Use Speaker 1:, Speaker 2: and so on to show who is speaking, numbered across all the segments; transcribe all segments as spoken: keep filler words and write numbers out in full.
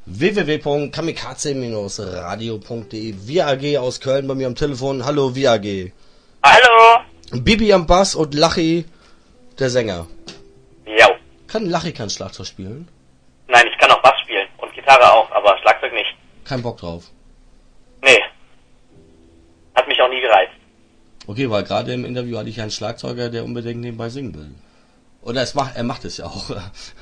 Speaker 1: w w w punkt kamikaze radio punkt de. V A G aus Köln bei mir am Telefon. Hallo V A G.
Speaker 2: Hallo.
Speaker 1: Bibi am Bass und Lachi, der Sänger.
Speaker 2: Ja.
Speaker 1: Kann Lachi kein Schlagzeug spielen?
Speaker 2: Nein, ich kann auch Bass spielen und Gitarre auch, aber Schlagzeug nicht.
Speaker 1: Kein Bock drauf?
Speaker 2: Nee. Hat mich auch nie gereizt.
Speaker 1: Okay, weil gerade im Interview hatte ich einen Schlagzeuger, der unbedingt nebenbei singen will. Oder es macht, er macht es ja auch.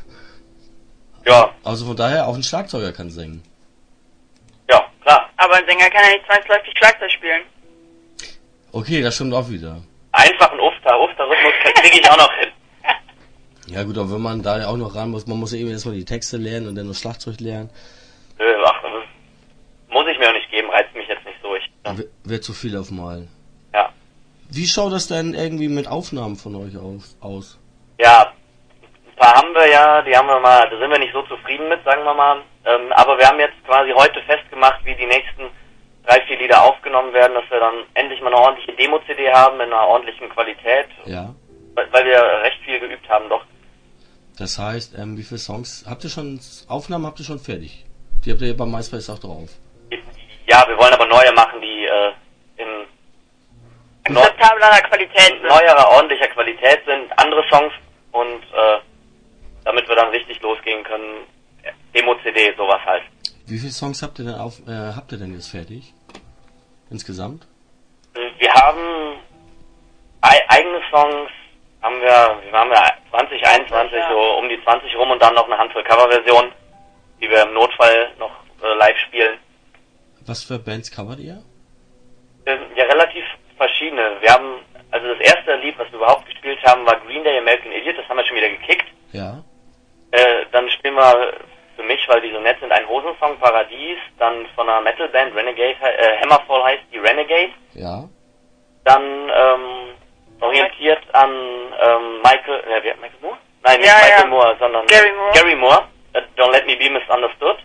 Speaker 2: Ja.
Speaker 1: Also von daher, auch ein Schlagzeuger kann singen.
Speaker 2: Ja, klar.
Speaker 3: Aber ein Sänger kann ja nicht zwangsläufig Schlagzeug spielen.
Speaker 1: Okay, das stimmt auch wieder.
Speaker 2: Einfach ein Ufter, Ufter-Rhythmus kriege ich auch noch hin.
Speaker 1: Ja gut, aber wenn man da auch noch ran muss, man muss eben erstmal die Texte lernen und dann das Schlagzeug lernen.
Speaker 2: Nö, ach, das muss ich mir auch nicht geben, reizt mich jetzt nicht so. Ich, ja.
Speaker 1: Wird zu viel auf mal.
Speaker 2: Ja.
Speaker 1: Wie schaut das denn irgendwie mit Aufnahmen von euch aus? aus?
Speaker 2: Ja, ein paar haben wir ja, die haben wir mal, da sind wir nicht so zufrieden mit, sagen wir mal. Ähm, aber wir haben jetzt quasi heute festgemacht, wie die nächsten drei, vier Lieder aufgenommen werden, dass wir dann endlich mal eine ordentliche Demo-C D haben, in einer ordentlichen Qualität.
Speaker 1: Ja.
Speaker 2: Weil, weil wir recht viel geübt haben, doch.
Speaker 1: Das heißt, ähm, wie viele Songs habt ihr schon, Aufnahmen habt ihr schon fertig? Die habt ihr bei MySpace auch drauf.
Speaker 2: Ja, wir wollen aber neue machen, die äh, in
Speaker 3: akzeptablerer Qualität sind.
Speaker 2: Neuerer, ordentlicher Qualität sind, andere Songs und äh, damit wir dann richtig losgehen können, Demo-C D, sowas halt.
Speaker 1: Wie viele Songs habt ihr denn auf, äh, habt ihr denn jetzt fertig? Insgesamt?
Speaker 2: Wir haben e eigene Songs, haben wir, wie waren wir, zwanzig einundzwanzig, so um die zwanzig rum und dann noch eine Handvoll Coverversionen, die wir im Notfall noch äh, live spielen.
Speaker 1: Was für Bands covert ihr?
Speaker 2: Äh, ja, relativ verschiedene. Wir haben, also das erste Lied, was wir überhaupt gespielt haben, war Green Day, American Idiot, das haben wir schon wieder gekickt.
Speaker 1: Ja.
Speaker 2: Äh, dann spielen wir für mich, weil die so nett sind, ein Hosensong, Paradies, dann von einer Metalband, Renegade, äh, Hammerfall heißt die Renegade.
Speaker 1: Ja.
Speaker 2: Dann, ähm, orientiert an, ähm, Michael, äh, wie, Michael Moore? Nein, nicht
Speaker 3: Ja,
Speaker 2: Michael
Speaker 3: ja.
Speaker 2: Moore, sondern
Speaker 3: Gary Moore.
Speaker 2: Gary Moore, äh, Don't Let Me Be Misunderstood.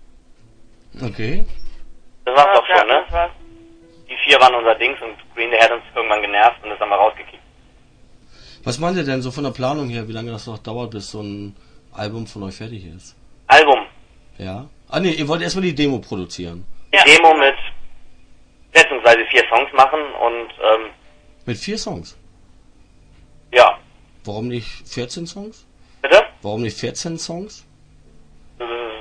Speaker 1: Okay.
Speaker 2: Das war's doch
Speaker 3: Ja,
Speaker 2: schon, ne?
Speaker 3: das war's.
Speaker 2: Die vier waren unser Dings und Green Day hat uns irgendwann genervt und das haben wir rausgekickt.
Speaker 1: Was meint ihr denn so von der Planung her, wie lange das noch dauert, bis so ein Album von euch fertig ist?
Speaker 2: Album.
Speaker 1: Ja. Ah ne, ihr wollt erstmal die Demo produzieren.
Speaker 2: Die
Speaker 3: Ja.
Speaker 2: Demo mit schätzungsweise vier Songs machen und, ähm,
Speaker 1: Mit vier Songs?
Speaker 2: ja.
Speaker 1: Warum nicht vierzehn Songs?
Speaker 2: Bitte?
Speaker 1: Warum nicht vierzehn Songs?
Speaker 2: Äh,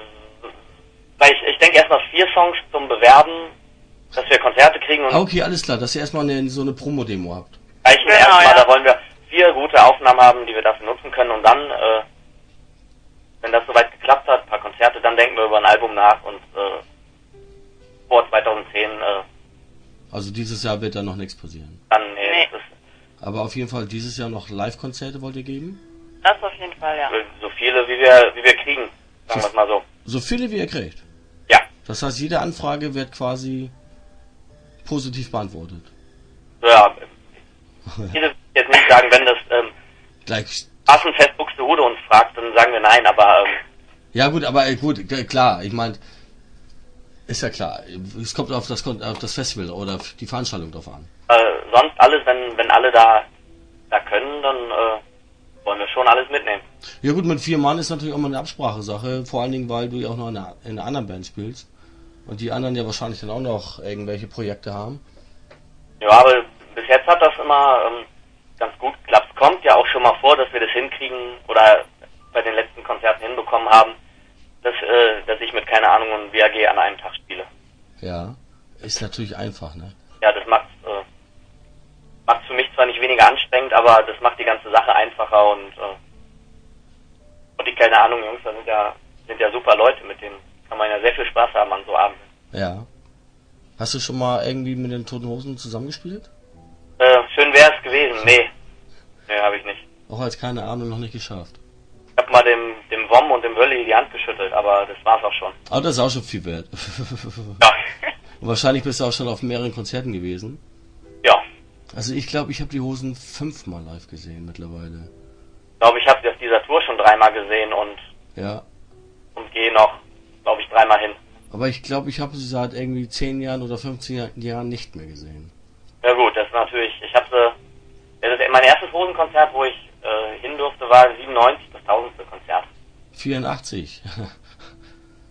Speaker 2: Weil ich, ich denke erstmal vier Songs zum Bewerben, dass wir Konzerte kriegen und
Speaker 1: Ah, okay, alles klar, dass ihr erstmal eine, so eine Promo-Demo habt.
Speaker 2: reichen
Speaker 3: Genau,
Speaker 2: erstmal,
Speaker 3: ja.
Speaker 2: da wollen wir vier gute Aufnahmen haben, die wir dafür nutzen können und dann, äh, wenn das soweit geklappt hat, ein paar Konzerte, dann denken wir über ein Album nach und äh, vor zweitausendzehn, äh,
Speaker 1: Also dieses Jahr wird da noch nichts passieren.
Speaker 2: dann, nee,
Speaker 3: Nee.
Speaker 2: das ist
Speaker 1: Aber auf jeden Fall dieses Jahr noch Live-Konzerte wollt ihr geben?
Speaker 3: Das auf jeden Fall, ja.
Speaker 2: so viele, wie wir, wie wir kriegen, sagen wir es mal so.
Speaker 1: So viele wie ihr kriegt.
Speaker 2: Ja,
Speaker 1: Das heißt, jede Anfrage wird quasi positiv beantwortet.
Speaker 2: ja, viele jetzt nicht sagen, wenn das ähm,
Speaker 1: Gleich.
Speaker 2: Affenfest Buxtehude uns fragt, dann sagen wir nein, aber ähm,
Speaker 1: Ja gut, aber äh, gut, g- klar, ich meine, ist ja klar, es kommt auf das, auf das Festival oder auf die Veranstaltung drauf an.
Speaker 2: äh, sonst alles, wenn wenn alle da da können, dann äh, wollen wir schon alles mitnehmen.
Speaker 1: Ja gut, mit vier Mann ist natürlich auch mal eine Absprachesache, vor allen Dingen, weil du ja auch noch in einer, in einer anderen Band spielst und die anderen ja wahrscheinlich dann auch noch irgendwelche Projekte haben.
Speaker 2: Ja, aber bis jetzt hat das immer ähm, ganz gut geklappt. Es kommt ja auch schon mal vor, dass wir das hinkriegen oder bei den letzten Konzerten hinbekommen haben, dass, äh, dass ich mit, keine Ahnung, einem W A G an einem Tag spiele.
Speaker 1: Ja, ist natürlich einfach, ne?
Speaker 2: Ja, das macht äh, macht für mich zwar nicht weniger anstrengend, aber das macht die ganze Sache einfacher und äh, und die, keine Ahnung, Jungs, da sind ja sind ja super Leute, mit denen kann man ja sehr viel Spaß haben an so Abenden.
Speaker 1: Ja. Hast du schon mal irgendwie mit den Toten Hosen zusammengespielt?
Speaker 2: Äh, schön wäre es gewesen. Nee. Nee, habe ich nicht.
Speaker 1: Auch als keine Ahnung noch nicht geschafft.
Speaker 2: Ich habe mal dem, dem Wom und dem Wölli die Hand geschüttelt, aber das war's auch schon.
Speaker 1: Aber das ist auch schon viel wert.
Speaker 2: Ja.
Speaker 1: Und wahrscheinlich bist du auch schon auf mehreren Konzerten gewesen.
Speaker 2: Ja.
Speaker 1: Also ich glaube, ich habe die Hosen fünfmal live gesehen mittlerweile.
Speaker 2: Ich glaube, ich habe sie auf dieser Tour schon dreimal gesehen und,
Speaker 1: Ja.
Speaker 2: und gehe noch, glaube ich, dreimal hin.
Speaker 1: Aber ich glaube, ich habe sie seit irgendwie zehn Jahren oder fünfzehn Jahr- Jahren nicht mehr gesehen.
Speaker 2: Ja gut, das ist natürlich, ich habe sie, das ist mein erstes Hosenkonzert, wo ich äh, hin durfte, war siebenundneunzig, das tausendste Konzert.
Speaker 1: vierundachtzig.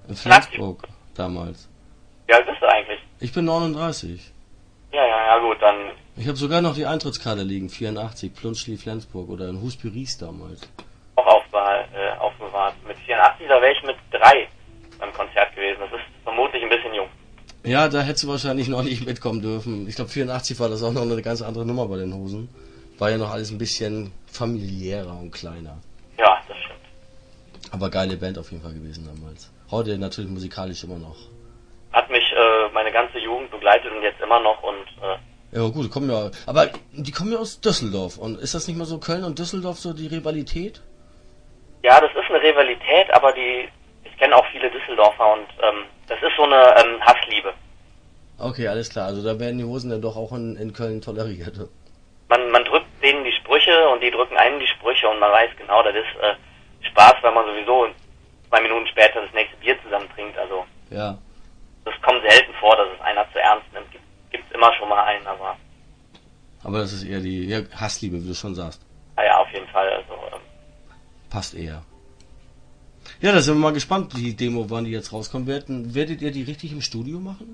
Speaker 1: In Flensburg damals.
Speaker 2: Wie alt bist du eigentlich?
Speaker 1: Ich bin neununddreißig.
Speaker 2: Ja, ja, ja, gut, dann...
Speaker 1: Ich habe sogar noch die Eintrittskarte liegen, vierundachtzig, Plunschli Flensburg oder in Husby-Ries damals.
Speaker 2: Auch aufbewahrt, äh, aufbewahrt. Mit vierundachtzig, da wäre ich mit drei beim Konzert gewesen. Das ist vermutlich ein bisschen jung.
Speaker 1: Ja, da hättest du wahrscheinlich noch nicht mitkommen dürfen. Ich glaube, vierundachtzig war das auch noch eine ganz andere Nummer bei den Hosen. War ja noch alles ein bisschen familiärer und kleiner.
Speaker 2: Ja, das stimmt.
Speaker 1: Aber geile Band auf jeden Fall gewesen damals. Heute natürlich musikalisch immer noch.
Speaker 2: Hat mich äh, meine ganze Jugend begleitet und jetzt immer noch und... Äh,
Speaker 1: ja gut, die kommen ja... Aber die kommen ja aus Düsseldorf. Und ist das nicht mal so Köln und Düsseldorf so die Rivalität?
Speaker 2: Ja, das ist eine Rivalität, aber die... Ich kenne auch viele Düsseldorfer und ähm, das ist so eine ähm, Hassliebe.
Speaker 1: Okay, alles klar. Also da werden die Hosen dann doch auch in, in Köln toleriert.
Speaker 2: Man, man drückt denen die Sprüche und die drücken einem die Sprüche und man weiß genau, das ist äh, Spaß, weil man sowieso zwei Minuten später das nächste Bier zusammen trinkt. Also
Speaker 1: ja.
Speaker 2: Das kommt selten vor, dass es einer zu ernst nimmt. Gibt gibt's immer schon mal einen, aber...
Speaker 1: Aber das ist eher die ja, Hassliebe, wie du schon sagst.
Speaker 2: Naja, auf jeden Fall. Also ähm,
Speaker 1: passt eher. Ja, da sind wir mal gespannt, die Demo, wann die jetzt rauskommen werden. Werdet ihr die richtig im Studio machen?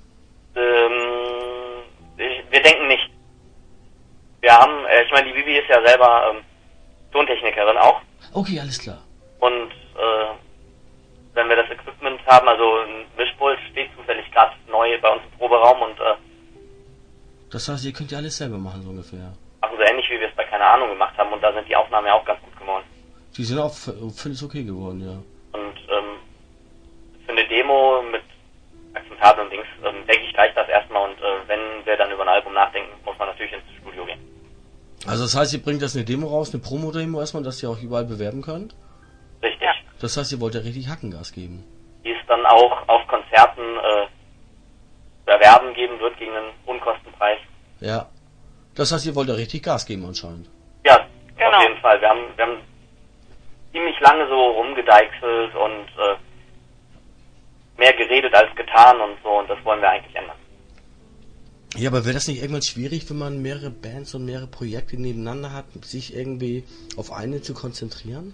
Speaker 2: Ähm, ich, wir denken nicht. Wir haben, äh, ich meine, die Bibi ist ja selber ähm, Tontechnikerin auch.
Speaker 1: Okay, alles klar.
Speaker 2: Und äh, wenn wir das Equipment haben, also ein Mischpult steht zufällig gerade neu bei uns im Proberaum und äh,
Speaker 1: das heißt, ihr könnt ja alles selber machen, so ungefähr.
Speaker 2: Machen so ähnlich, wie wir es bei Keine Ahnung gemacht haben und da sind die Aufnahmen ja auch ganz gut geworden.
Speaker 1: Die sind auch völlig okay geworden, ja.
Speaker 2: Und ähm, für eine Demo mit akzeptablen Dings, ähm, denke ich, reicht das erstmal und äh, wenn wir dann über ein Album nachdenken, muss man natürlich ins Studio gehen.
Speaker 1: Also das heißt, ihr bringt das eine Demo raus, eine Promo-Demo erstmal, dass ihr auch überall bewerben könnt?
Speaker 2: Richtig. Ja.
Speaker 1: Das heißt, ihr wollt ja richtig Hackengas geben.
Speaker 2: Die es dann auch auf Konzerten äh, zu erwerben geben wird gegen einen Unkostenpreis.
Speaker 1: Ja. Das heißt, ihr wollt ja richtig Gas geben anscheinend.
Speaker 2: Ja, genau. Auf jeden Fall. Wir haben, wir haben ziemlich lange so rumgedeichselt und äh, mehr geredet als getan und so und das wollen wir eigentlich ändern.
Speaker 1: Ja, aber wäre das nicht irgendwann schwierig, wenn man mehrere Bands und mehrere Projekte nebeneinander hat, sich irgendwie auf eine zu konzentrieren?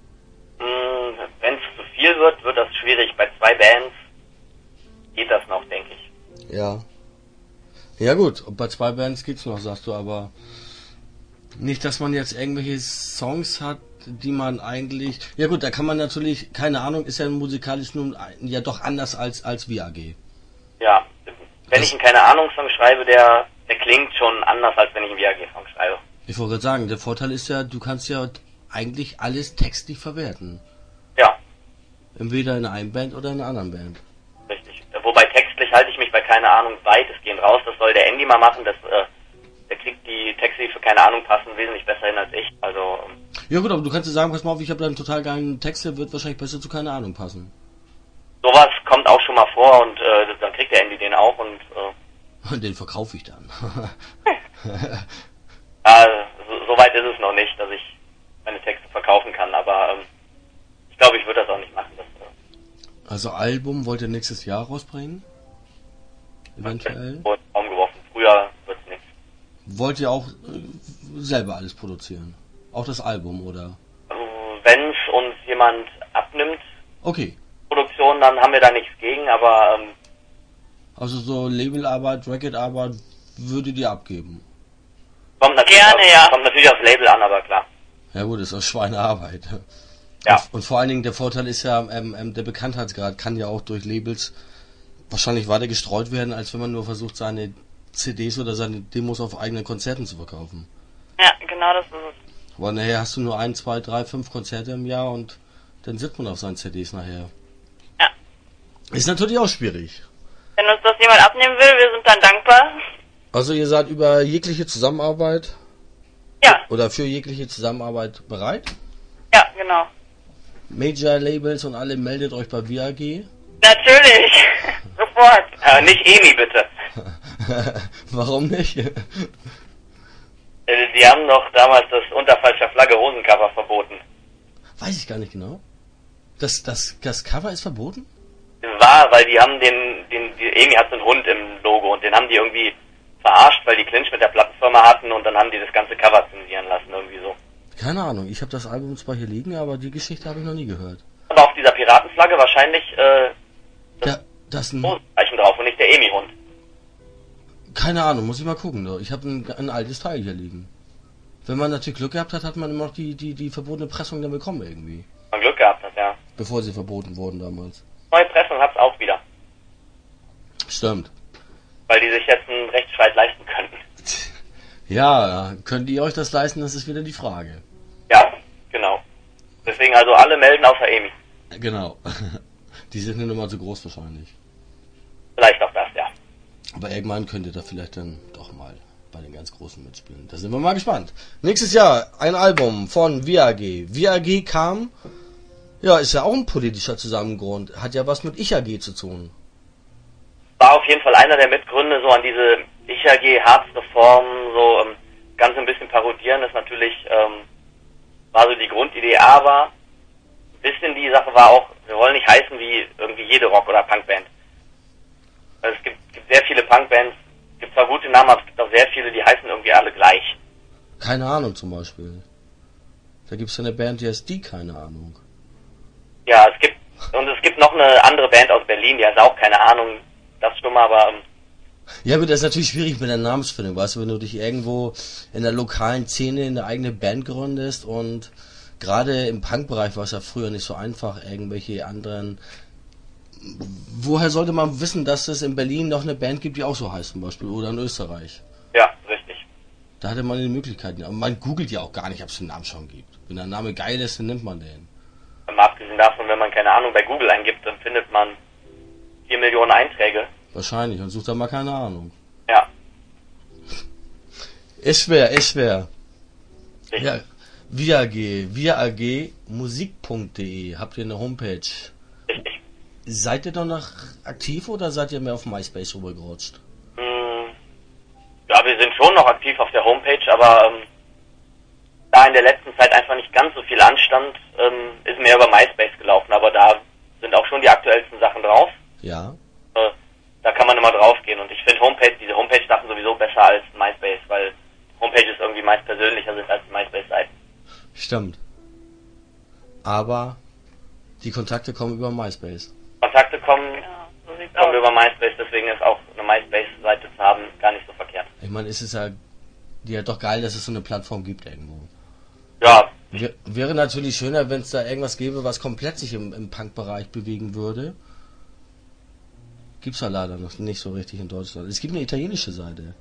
Speaker 2: Wenn es zu viel wird, wird das schwierig. Bei zwei Bands geht das noch, denke ich.
Speaker 1: Ja. Ja gut, bei zwei Bands geht's noch, sagst du, aber nicht, dass man jetzt irgendwelche Songs hat, die man eigentlich... Ja gut, da kann man natürlich, keine Ahnung, ist ja musikalisch nun ja doch anders als als V A G.
Speaker 2: Ja, wenn das ich einen keine Ahnung Song schreibe, der der klingt schon anders, als wenn ich einen V A G Song schreibe.
Speaker 1: Ich wollte gerade sagen, der Vorteil ist ja, du kannst ja eigentlich alles textlich verwerten.
Speaker 2: Ja.
Speaker 1: Entweder in einer Band oder in einer anderen Band.
Speaker 2: Richtig. Wobei textlich halte ich mich bei keine Ahnung weitestgehend raus. Das soll der Andy mal machen. Das, äh, der kriegt die Texte, die für keine Ahnung passen, wesentlich besser hin als ich. Also.
Speaker 1: Ja gut, aber du kannst ja sagen, pass mal auf, ich habe da einen total geilen Text, der wird wahrscheinlich besser zu keine Ahnung passen.
Speaker 2: Sowas kommt auch schon mal vor und äh, dann kriegt der Andy den auch und. Äh,
Speaker 1: den verkaufe ich dann.
Speaker 2: äh, so, so weit ist es noch nicht, dass ich meine Texte verkaufen kann, aber ähm, ich glaube, ich würde das auch nicht machen. Das, äh
Speaker 1: also Album wollt ihr nächstes Jahr rausbringen? Eventuell?
Speaker 2: Wurde Raum geworfen. Früher wird's nichts.
Speaker 1: Wollt ihr auch äh, selber alles produzieren? Auch das Album, oder?
Speaker 2: Also, wenn's uns jemand abnimmt,
Speaker 1: okay,
Speaker 2: Produktion, dann haben wir da nichts gegen, aber ähm,
Speaker 1: also so Labelarbeit, Recordarbeit würdet ihr abgeben?
Speaker 2: Kommt natürlich,
Speaker 3: Gerne,
Speaker 2: auf,
Speaker 3: ja.
Speaker 2: kommt natürlich aufs Label an, aber klar.
Speaker 1: Ja gut, das ist auch Schweinearbeit.
Speaker 2: Ja.
Speaker 1: Und, und vor allen Dingen der Vorteil ist ja, ähm, ähm, der Bekanntheitsgrad kann ja auch durch Labels wahrscheinlich weiter gestreut werden, als wenn man nur versucht, seine C Ds oder seine Demos auf eigenen Konzerten zu verkaufen.
Speaker 3: Ja, genau das ist es.
Speaker 1: Aber nachher hast du nur ein, zwei, drei, fünf Konzerte im Jahr und dann sitzt man auf seinen C Ds nachher.
Speaker 3: Ja.
Speaker 1: Ist natürlich auch schwierig.
Speaker 3: Wenn uns das jemand abnehmen will, wir sind dann dankbar.
Speaker 1: Also ihr seid über jegliche Zusammenarbeit
Speaker 3: Ja.
Speaker 1: oder für jegliche Zusammenarbeit bereit?
Speaker 3: Ja, genau.
Speaker 1: Major Labels und alle meldet euch bei V A G.
Speaker 3: Natürlich. Sofort.
Speaker 2: Äh, nicht Emi, bitte.
Speaker 1: Warum nicht?
Speaker 2: Äh, die haben doch damals das unter falscher Flagge Hosencover verboten.
Speaker 1: Weiß ich gar nicht genau. Das, das, das Cover ist verboten?
Speaker 2: War, weil die haben den, den, die Emi hat so einen Hund im Logo und den haben die irgendwie verarscht, weil die Clinch mit der Plattenfirma hatten und dann haben die das ganze Cover zensieren lassen, irgendwie so.
Speaker 1: Keine Ahnung, ich habe das Album zwar hier liegen, aber die Geschichte habe ich noch nie gehört.
Speaker 2: Aber auf dieser P Piratenflagge wahrscheinlich äh, das
Speaker 1: Ja, das ist ein,
Speaker 2: Rosenzeichen drauf und nicht der Emi-Hund.
Speaker 1: keine Ahnung, muss ich mal gucken. Ne? Ich habe ein, ein altes Teil hier liegen. Wenn man natürlich Glück gehabt hat, hat man immer noch die, die, die verbotene Pressung dann bekommen irgendwie.
Speaker 2: Wenn man Glück gehabt hat, ja.
Speaker 1: Bevor sie verboten wurden damals.
Speaker 2: Neue Pressung hab's auch wieder.
Speaker 1: Stimmt.
Speaker 2: Weil die sich jetzt einen Rechtsstreit leisten könnten.
Speaker 1: Ja, könnt ihr euch das leisten, das ist wieder die Frage.
Speaker 2: Ja, genau. Deswegen also alle melden außer Emi.
Speaker 1: Genau. Die sind nicht immer so groß wahrscheinlich.
Speaker 2: Vielleicht auch das, ja.
Speaker 1: Aber irgendwann könnt ihr da vielleicht dann doch mal bei den ganz Großen mitspielen. Da sind wir mal gespannt. Nächstes Jahr ein Album von V A G. V A G kam, ja, ist ja auch ein politischer Zusammengrund. Hat ja was mit Ich A G zu tun.
Speaker 2: War auf jeden Fall einer der Mitgründe, so an diese Ich A G Harzreform, so ähm, ganz ein bisschen parodieren, ist natürlich, ähm, war so die Grundidee, aber ein bisschen die Sache war auch, wir wollen nicht heißen wie irgendwie jede Rock- oder Punkband. Also es gibt, gibt sehr viele Punkbands, es gibt zwar gute Namen, aber es gibt auch sehr viele, die heißen irgendwie alle gleich.
Speaker 1: Keine Ahnung zum Beispiel. Da gibt's ja eine Band, die heißt Die, keine Ahnung.
Speaker 2: Ja, es gibt, und es gibt noch eine andere Band aus Berlin, die heißt auch keine Ahnung, das stumm, aber ähm,
Speaker 1: Ja, aber das ist natürlich schwierig mit der Namensfindung, weißt du, wenn du dich irgendwo in der lokalen Szene eine eigene Band gründest und gerade im Punkbereich war es ja früher nicht so einfach, irgendwelche anderen... Woher sollte man wissen, dass es in Berlin noch eine Band gibt, die auch so heißt zum Beispiel, oder in Österreich?
Speaker 2: ja, richtig.
Speaker 1: Da hatte man die Möglichkeiten. Aber man googelt ja auch gar nicht, ob es einen Namen schon gibt. Wenn der Name geil ist, dann nimmt man den.
Speaker 2: Mal abgesehen davon, wenn man keine Ahnung bei Google eingibt, dann findet man vier Millionen Einträge.
Speaker 1: Wahrscheinlich, und sucht da mal keine Ahnung.
Speaker 2: Ja,
Speaker 1: Ist schwer, ist schwer.
Speaker 2: richtig.
Speaker 1: Ja, V A G, V A G musik punkt de, habt ihr eine Homepage?
Speaker 2: Richtig.
Speaker 1: Seid ihr doch noch aktiv oder seid ihr mehr auf MySpace rübergerutscht?
Speaker 2: Mm, Ja, wir sind schon noch aktiv auf der Homepage, aber ähm, da in der letzten Zeit einfach nicht ganz so viel anstand, ähm, ist mehr über MySpace gelaufen. Aber da sind auch schon die aktuellsten Sachen drauf.
Speaker 1: Ja.
Speaker 2: Äh, da kann man immer drauf gehen. Und ich finde Homepage, diese Homepage-Sachen sowieso besser als MySpace, weil Homepages irgendwie meist persönlicher sind als MySpace-Seiten.
Speaker 1: Stimmt. Aber die Kontakte kommen über MySpace.
Speaker 2: Kontakte kommen,
Speaker 3: Ja, so sieht's
Speaker 2: kommen
Speaker 3: aus.
Speaker 2: über MySpace, deswegen ist auch eine MySpace-Seite zu haben gar nicht so verkehrt.
Speaker 1: Ich meine, es ist ja, ja doch geil, dass es so eine Plattform gibt irgendwo.
Speaker 2: Ja,
Speaker 1: Wär, wäre natürlich schöner, wenn es da irgendwas gäbe, was komplett sich im, im Punk-Bereich bewegen würde. Gibt's ja leider noch nicht so richtig in Deutschland. Es gibt eine italienische Seite.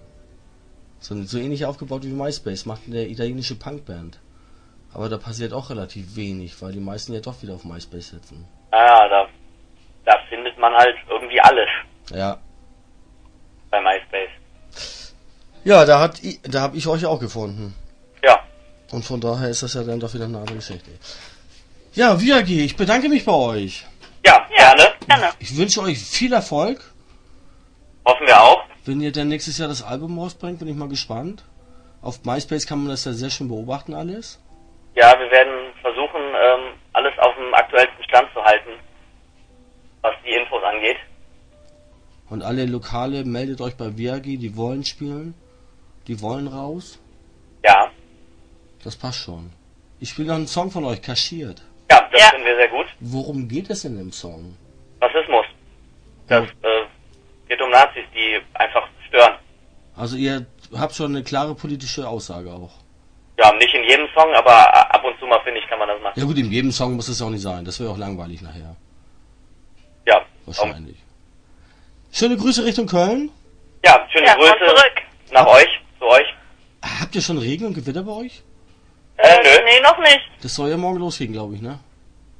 Speaker 1: So, so ähnlich aufgebaut wie MySpace, macht eine italienische Punkband. Aber da passiert auch relativ wenig, weil die meisten ja doch wieder auf MySpace sitzen.
Speaker 2: ah, da, da findet man halt irgendwie alles
Speaker 1: Ja.
Speaker 2: bei MySpace.
Speaker 1: Ja, da hat i- da habe ich euch auch gefunden.
Speaker 2: Ja,
Speaker 1: Und von daher ist das ja dann doch wieder eine andere Geschichte. Ja, V A G, ich bedanke mich bei euch.
Speaker 2: ja,
Speaker 3: Ja,
Speaker 2: gerne.
Speaker 3: gerne.
Speaker 1: Ich wünsche euch viel Erfolg.
Speaker 2: Hoffen wir auch.
Speaker 1: Wenn ihr dann nächstes Jahr das Album rausbringt, bin ich mal gespannt. Auf MySpace kann man das ja sehr schön beobachten alles.
Speaker 2: Ja, wir werden versuchen, ähm, alles auf dem aktuellsten Stand zu halten, was die Infos angeht.
Speaker 1: Und alle Lokale, meldet euch bei V A G, die wollen spielen. Die wollen raus.
Speaker 2: Ja,
Speaker 1: Das passt schon. Ich spiele noch einen Song von euch, Kaschiert.
Speaker 2: ja, das
Speaker 3: Ja.
Speaker 2: finden wir sehr gut.
Speaker 1: Worum geht es in dem Song?
Speaker 2: Rassismus. Das äh, geht um Nazis, die einfach stören.
Speaker 1: Also ihr habt schon eine klare politische Aussage auch.
Speaker 2: Ja, nicht in jedem Song, aber ab und zu mal, finde ich, kann man das machen.
Speaker 1: Ja gut, in jedem Song muss es auch nicht sein. Das wäre auch langweilig nachher.
Speaker 2: Ja, um,
Speaker 1: Wahrscheinlich. Schöne Grüße Richtung Köln.
Speaker 2: ja schöne
Speaker 3: Ja, komm
Speaker 2: Grüße
Speaker 3: zurück.
Speaker 2: nach euch, zu euch.
Speaker 1: Habt ihr schon Regen und Gewitter bei euch?
Speaker 2: Äh, nö.
Speaker 3: Nee, noch nicht.
Speaker 1: Das soll ja morgen losgehen, glaube ich, ne?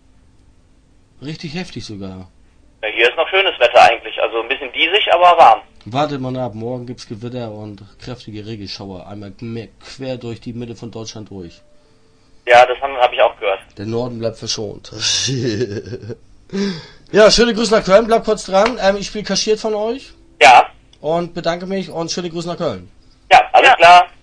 Speaker 1: Richtig heftig sogar.
Speaker 2: Ja, hier ist noch schönes Wetter eigentlich, also ein bisschen diesig, aber warm.
Speaker 1: Wartet mal ab, morgen gibt's Gewitter und kräftige Regenschauer. Einmal mehr quer durch die Mitte von Deutschland durch.
Speaker 2: Ja, das habe hab ich auch gehört.
Speaker 1: Der Norden bleibt verschont. Ja, schöne Grüße nach Köln, bleibt kurz dran. Ähm, ich spiele Kaschiert von euch
Speaker 2: Ja,
Speaker 1: und bedanke mich und schöne Grüße nach Köln.
Speaker 2: ja, alles
Speaker 3: Ja.
Speaker 2: klar.